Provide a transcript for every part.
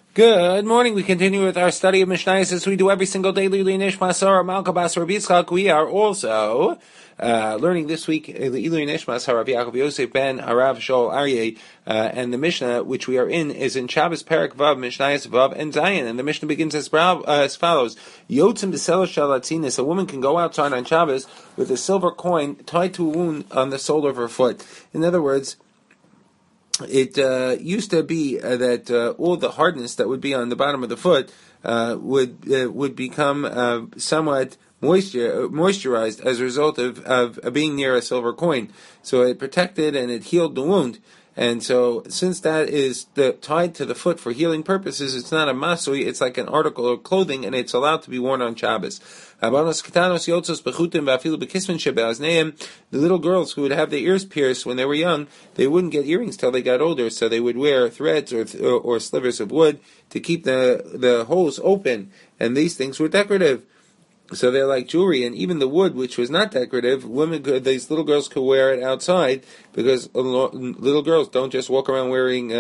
Good morning. We continue with our study of Mishnayos as we do every single day. Lili Nishma Sarah Malka Bas Rabbi Yitzchak. We are also learning this week Lili Nishma Sarah Yaakov Yosef Ben Harav Shaul Aryeh, and the Mishnah which we are in is in Shabbos Perek Vav Mishnayos Vav and Zayin, and the Mishnah begins as follows: Yotzim B'Sela Shalatzinis. A woman can go outside on Shabbos with a silver coin tied to a wound on the sole of her foot. In other words, it used to be that all the hardness that would be on the bottom of the foot would become somewhat moisturized as a result of being near a silver coin. So it protected and it healed the wound. And so, since that is tied to the foot for healing purposes, it's not a masui, it's like an article of clothing, and it's allowed to be worn on Shabbos. The little girls who would have their ears pierced when they were young, they wouldn't get earrings till they got older, so they would wear threads or slivers of wood to keep the holes open, and these things were decorative. So they're like jewelry, and even the wood, which was not decorative, these little girls could wear it outside, because little girls don't just walk around wearing.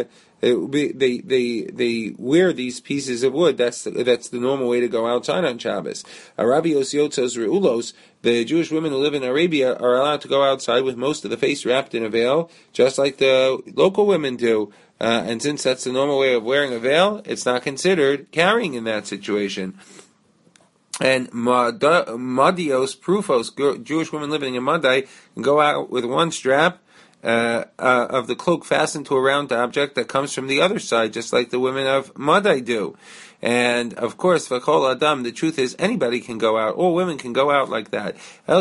They wear these pieces of wood. That's the normal way to go outside on Shabbos. Arabi Osiotos Reulos, the Jewish women who live in Arabia are allowed to go outside with most of the face wrapped in a veil, just like the local women do. And since that's the normal way of wearing a veil, it's not considered carrying in that situation. And Madios Prufos, Jewish women living in Madai, can go out with one strap of the cloak fastened to a round object that comes from the other side, just like the women of Madai do. And of course, V'chol Adam, the truth is anybody can go out. All women can go out like that.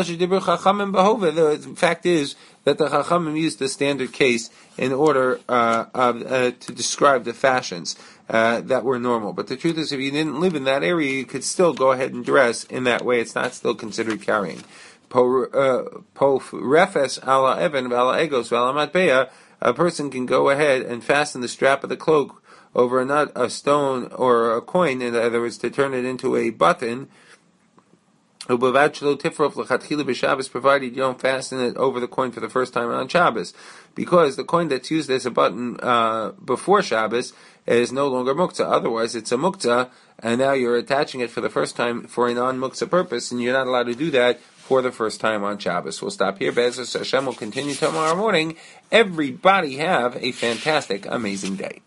The fact is that the Chachamim used the standard case in order to describe the fashions that were normal. But the truth is, if you didn't live in that area, you could still go ahead and dress in that way. It's not still considered carrying. Refes ala even v'ala egos v'ala matbeya. A person can go ahead and fasten the strap of the cloak over a nut, a stone, or a coin, in other words, to turn it into a button. Provided you don't fasten it over the coin for the first time on Shabbos, because the coin that's used as a button before Shabbos is no longer muktzah. Otherwise, it's a muktzah, and now you're attaching it for the first time for a non-muktzah purpose, and you're not allowed to do that for the first time on Shabbos. We'll stop here. Be'ezus Hashem will continue tomorrow morning. Everybody have a fantastic, amazing day.